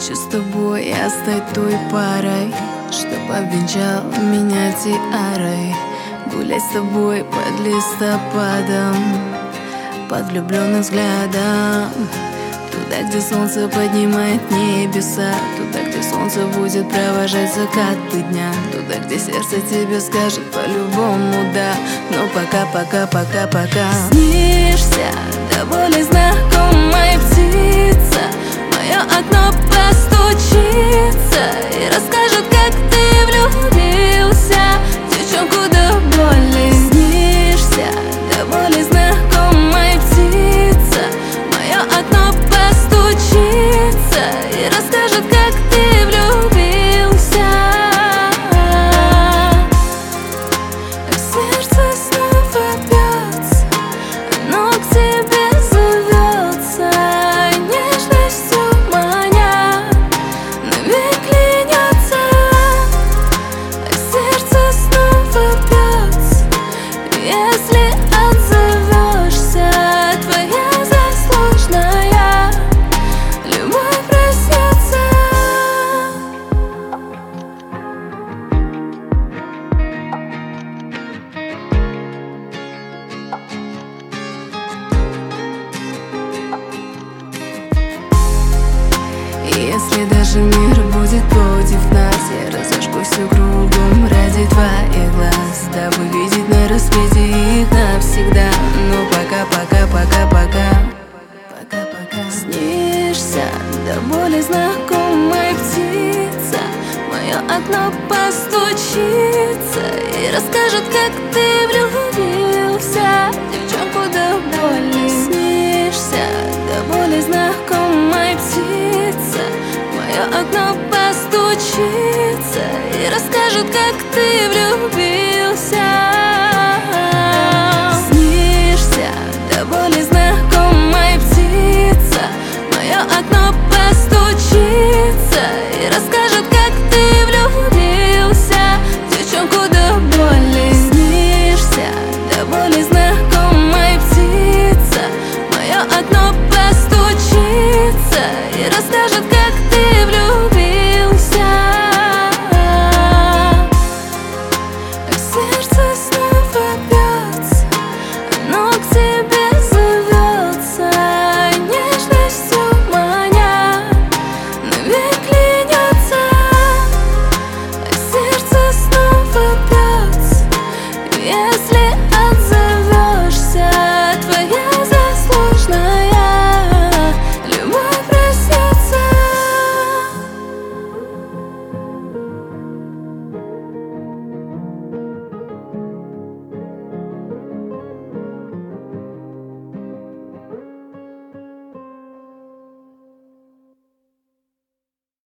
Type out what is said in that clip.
Хочу с тобой я стать той парой, чтоб обвенчал меня тиарой. Гулять с тобой под листопадом, под влюбленным взглядом. Туда, где солнце поднимает небеса, туда, где солнце будет провожать закаты дня, туда, где сердце тебе скажет по-любому да. Но пока. Снишься до боли знакомая птица, в мое окно постучится и расскажет, как ты влюбился в девчонку до боли. Снишься до боли знакомая птица, в мое окно постучится и расскажет, как ты влюбился. А сердце снова бьется, оно к тебе зовется, нежностью маня навек клянется. А сердце снова бьется, если отзовешься, твоя заслуженная любовь проснется. Если даже мир будет против нас, я разожгусь все кругом ради твоих глаз, дабы видеть на рассвете их навсегда. Но пока. Снишься до боли знакомая птица, в мое окно постучится и расскажет, как ты влюбился в девчонку до боли. Снишься до боли знакомая птица, в мое окно постучится и расскажет, как ты влюбился.